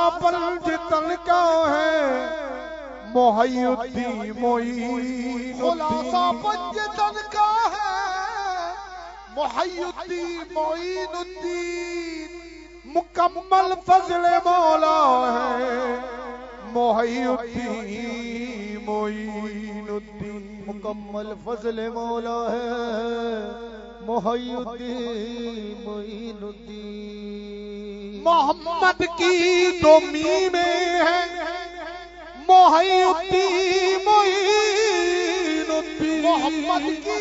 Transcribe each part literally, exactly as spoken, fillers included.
پنج تن کا ہے محی الدین معین خلاصہ پنج تن کا ہے محی الدین معین الدین مکمل فضل مولا ہے محی الدین معین الدین مکمل فضل مولا ہے محی الدین معین الدین محمد کی دو میمیں ہیں محی الدین معین الدین محمد کی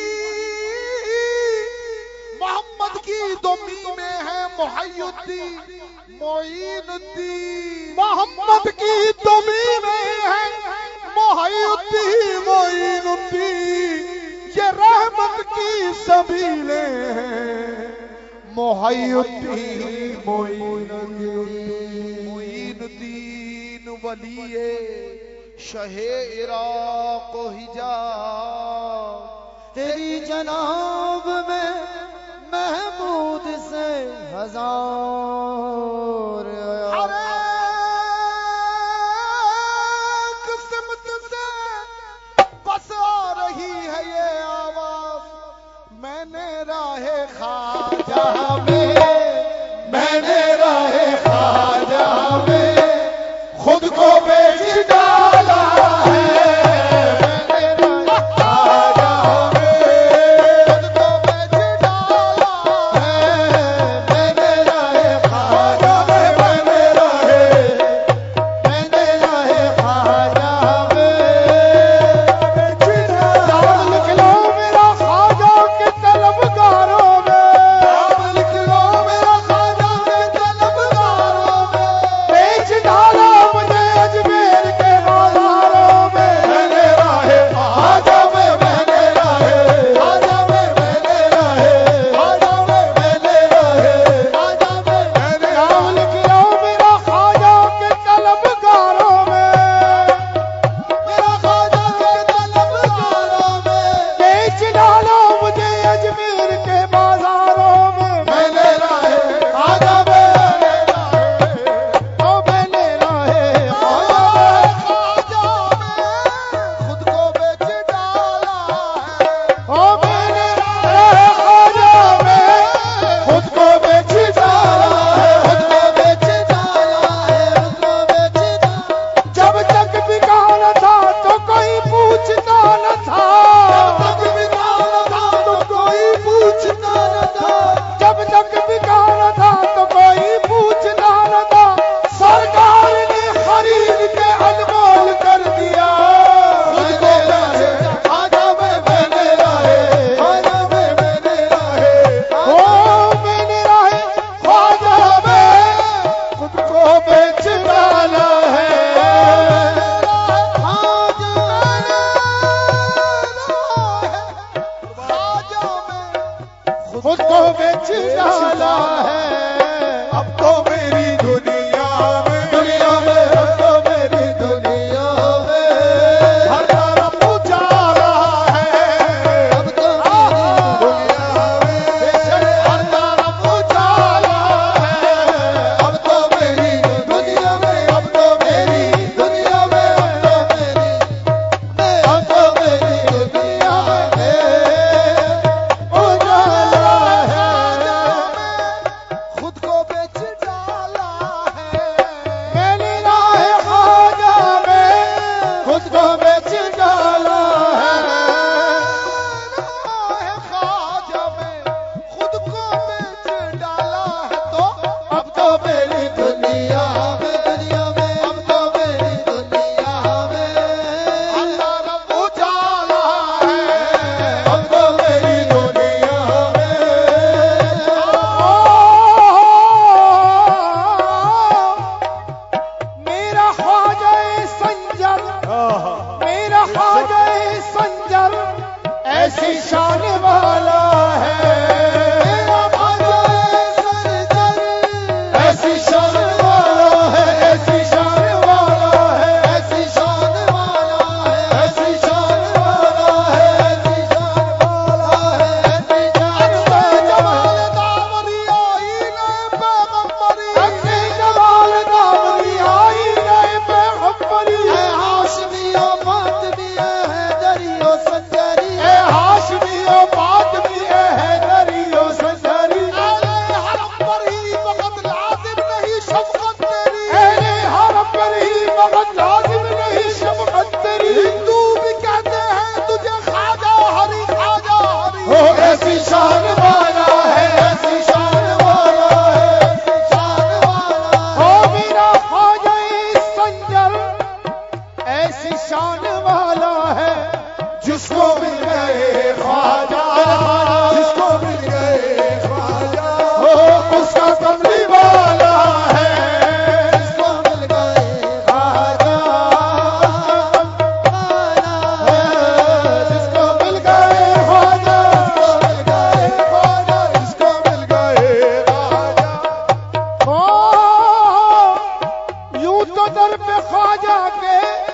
محمد کی دو میمیں ہیں محی الدین معین الدین محمد کی دو میمیں ہیں محی الدین معین الدین یہ رحمت کی سبیلیں ہیں محی الدین معین الدین معین الدین ولی شہ عراق و حجاز تیری جناب میں محمود سے ہزار ارے قسمت سے بس آ رہی ہے یہ آواز میں نے راہ خواجہ میں میں نے راہ خواجہ میں خود کو بیچ ڈالا ہے شفاعت لازم نہیں شفقت تیری ہندو بھی کہتے ہیں تجھے خواجہ ہری خواجہ ہری وہ ایسی شان والا ہے ایسی شان والا ہے ایسی شان والا ہے او میرا خواجہ سنجر ایسی شان والا ہے جس کو مل گئے خواجہ جس کو مل گئے خواجہ اس کا کملی والا ہے جس کو مل گئے خواجہ جس کو مل گئے خواجہ مل گئے خواجہ جس کو مل گئے خواجہ یوں تو در پہ خواجہ کے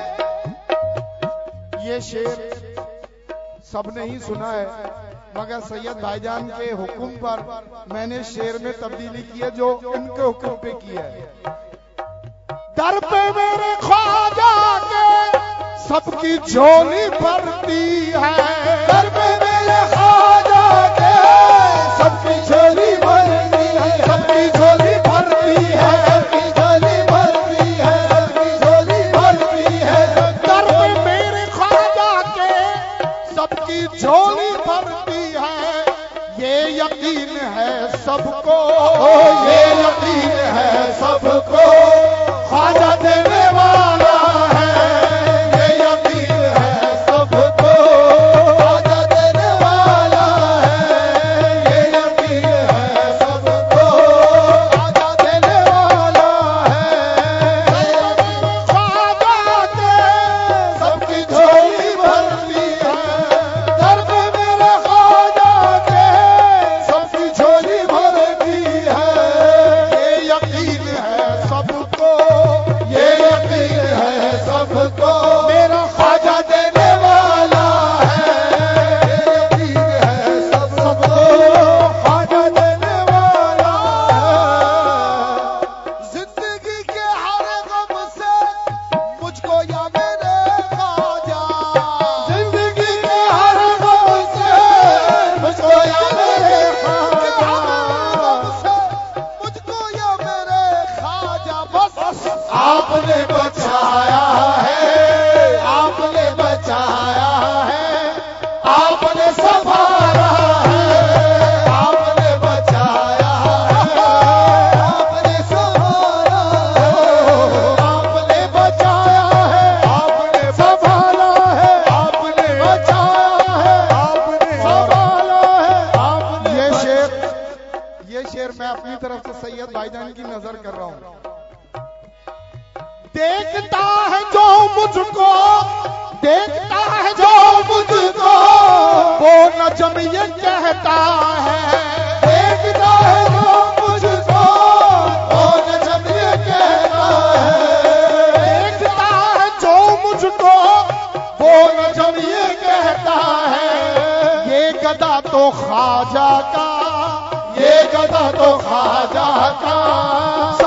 یہ شعر سب نے ہی سنا ہے مگر سید بھائی جان کے حکم پر میں نے شعر میں تبدیلی کی ہے جو ان کے حکم پہ کی ہے در پہ میرے خواجہ کے سب کی جھولی بھرتی ہے در پہ میرے خواجہ کے سب کی جھولی بھرتی ہے سب کی جھولی بھرتی ہے سب کی جھولی بھرتی ہے سب کی جھولی بھرتی ہے در پہ میرے خواجہ کے سب کی جھولی بھرتی ہے یہ یقین ہے سب کو یہ یقین ہے سب کو خواجہ دینے والا ہے یہ یقین ہے سب کو خواجہ دینے والا ہے یہ یقین ہے سب کو خواجہ دینے والا ہے خواجہ کے سب کی جھولی بھرتی ہے در پہ میرے خواجہ کے سب کی جھولی بھرتی ہے یہ یقین ہے سب کو یہ یقین ہے سب کو میرا خواجہ دینے والا ہے یہ یقین ہے سب کو خواجہ دینے والا ہے زندگی کے ہر غم سے مجھ کو یا میرے خواجہ زندگی کے ہر غم سے مجھ کو یا میرے خواجہ مجھ کو یا میرے خواجہ بس آپ نے بچایا ہے آپ نے بچایا ہے آپ نے سنبھالا ہے آپ نے بچایا ہے آپ نے سنبھالا ہے آپ نے بچایا ہے آپ نے سنبھالا ہے آپ نے بچایا ہے آپ نے سنبھالا ہے آپ نے یہ شعر یہ شعر میں اپنی طرف سے سید بھائی جان کی نظر کر رہا ہوں دیکھتا ہے جو مجھ کو دیکھتا ہے جو مجھ کو وہ نجم یہ کہتا ہے دیکھتا ہے جو مجھ کو وہ نجم یہ کہتا ہے دیکھتا ہے جو مجھ کو وہ نجم یہ کہتا ہے یہ گدا تو خواجہ کا یہ گدا تو خواجہ کا